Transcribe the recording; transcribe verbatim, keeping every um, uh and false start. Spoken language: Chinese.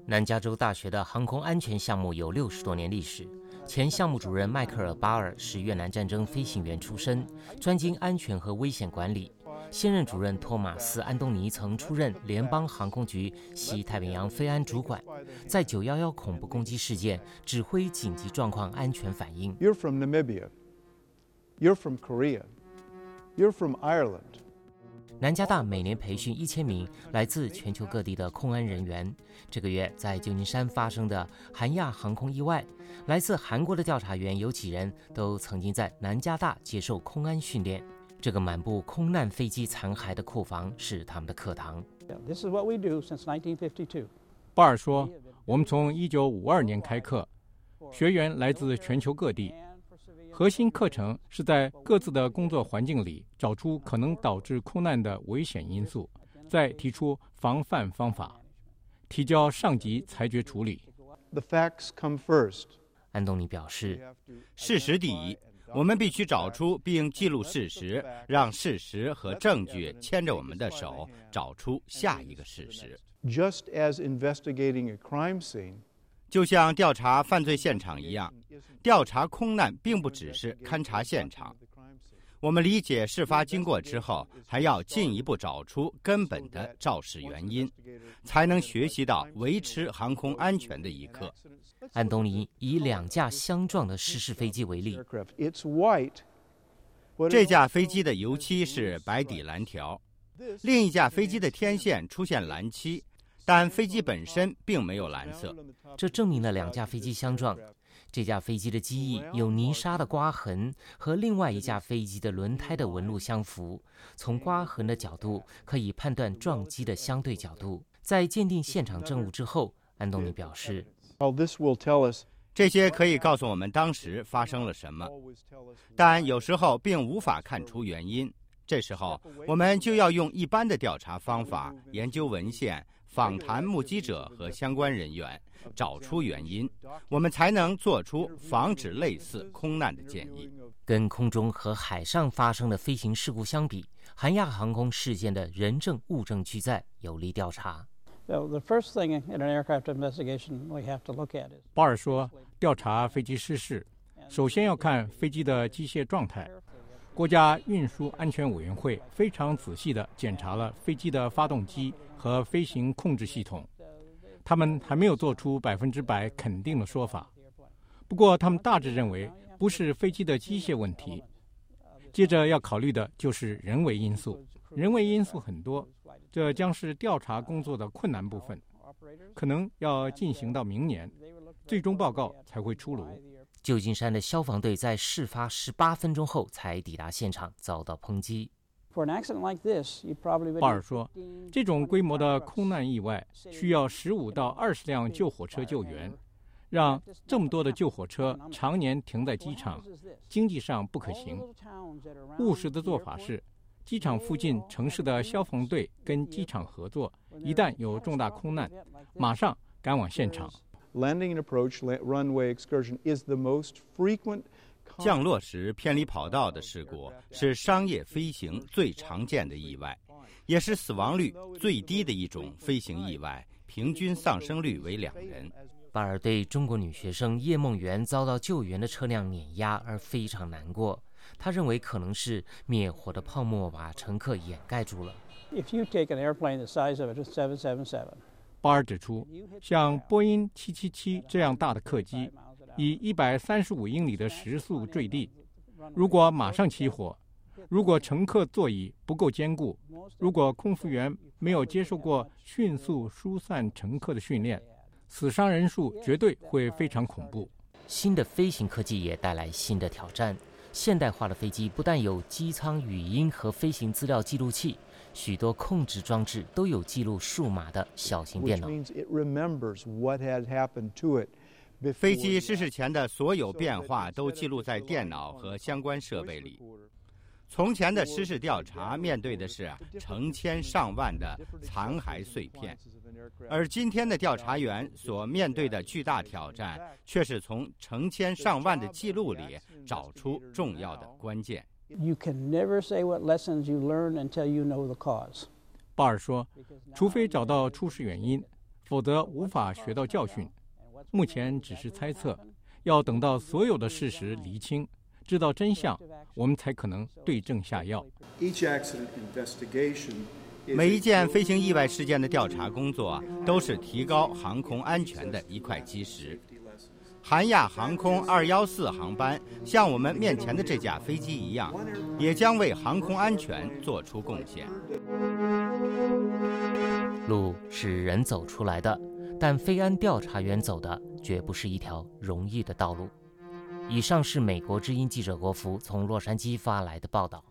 南加州大学的航空安全项目有六十多年历史，前项目主任迈克尔·巴尔是越南战争飞行员出身，专精安全和危险管理。现任主任托马斯·安东尼曾出任联邦航空局西太平洋飞安主管，在九一一恐怖攻击事件指挥紧急状况安全反应。 You're from Namibia. You're from Korea. You're from Ireland. 南加大每年培训一千名来自全球各地的空安人员。这个月在旧金山发生的韩亚航空意外，来自韩国的调查员有几人都曾经在南加大接受空安训练。这个满布空难飞机残骸的库房是他们的课堂。 This is what we do since nineteen fifty-two. 鲍尔说，我们从一九五二年开课，学员来自全球各地。核心课程是在各自的工作环境里找出可能导致空难的危险因素，再提出防范方法，提交上级裁决处理。 The facts come first. 安东尼表示， 事实第一，我们必须找出并记录事实，让事实和证据牵着我们的手，找出下一个事实。 Just as investigating a crime scene, 就像调查犯罪现场一样，调查空难并不只是勘察现场。我们理解事发经过之后，还要进一步找出根本的肇事原因，才能学习到维持航空安全的一课。 安东尼以两架相撞的失事飞机为例， it's white. 这架飞机的油漆是白底蓝条，另一架飞机的天线出现蓝漆，但飞机本身并没有蓝色。 这证明了两架飞机相撞。这架飞机的机翼有泥沙的刮痕，和另外一架飞机的轮胎的纹路相符。从刮痕的角度可以判断撞击的相对角度。在鉴定现场证物之后，安东尼表示， Well, this will tell us. 这些可以告诉我们当时发生了什么，但有时候并无法看出原因。这时候，我们就要用一般的调查方法，研究文献，访谈目击者和相关人员，找出原因，我们才能做出防止类似空难的建议。 跟空中和海上发生的飞行事故相比，韩亚航空事件的人证物证俱在，有力调查。 So the first thing in an aircraft investigation we have to look at is. 鲍尔说，调查飞机失事，首先要看飞机的机械状态。国家运输安全委员会非常仔细地检查了飞机的发动机和飞行控制系统，他们还没有做出百分之百肯定的说法。不过，他们大致认为不是飞机的机械问题。接着要考虑的就是人为因素，人为因素很多，这将是调查工作的困难部分，可能要进行到明年，最终报告才会出炉。 旧金山的消防队在事发十八分钟后才抵达现场，遭到抨击。 鲍尔说，这种规模的空难意外需要十五到二十辆救火车救援，让这么多的救火车常年停在机场，经济上不可行。务实的做法是，机场附近城市的消防队跟机场合作，一旦有重大空难，马上赶往现场。 Landing and approach runway excursion is the most frequent. 降落时偏离跑道的事故是商业飞行最常见的意外，也是死亡率最低的一种飞行意外，平均丧生率为两人。 巴尔对中国女学生叶梦圆遭到救援的车辆碾压而非常难过。他认为可能是灭火的泡沫把乘客掩盖住了。 If you take an airplane the size of a seven seventy-seven. 巴尔指出，像波音七七七这样大的客机，以一百三十五英里的时速坠地，如果马上起火，如果乘客座椅不够坚固，如果空服员没有接受过迅速疏散乘客的训练，死伤人数绝对会非常恐怖。 新的飞行科技也带来新的挑战。现代化的飞机不但有机舱语音和飞行资料记录器，许多控制装置都有记录数码的小型电脑。 飞机失事前的所有变化都记录在电脑和相关设备里。从前的失事调查面对的是成千上万的残骸碎片，而今天的调查员所面对的巨大挑战，却是从成千上万的记录里找出重要的关键。 You can never say what lessons you learn until you know the cause. 鲍尔说，除非找到出事原因， 否则无法学到教训。目前只是猜测，要等到所有的事实厘清，知道真相，我们才可能对症下药。 每一件飞行意外事件的调查工作都是提高航空安全的一块基石。韩亚航空二一四航班像我们面前的这架飞机一样，也将为航空安全做出贡献。 路是人走出来的，但飞安调查员走的绝不是一条容易的道路。以上是美国之音记者国福从洛杉矶发来的报道。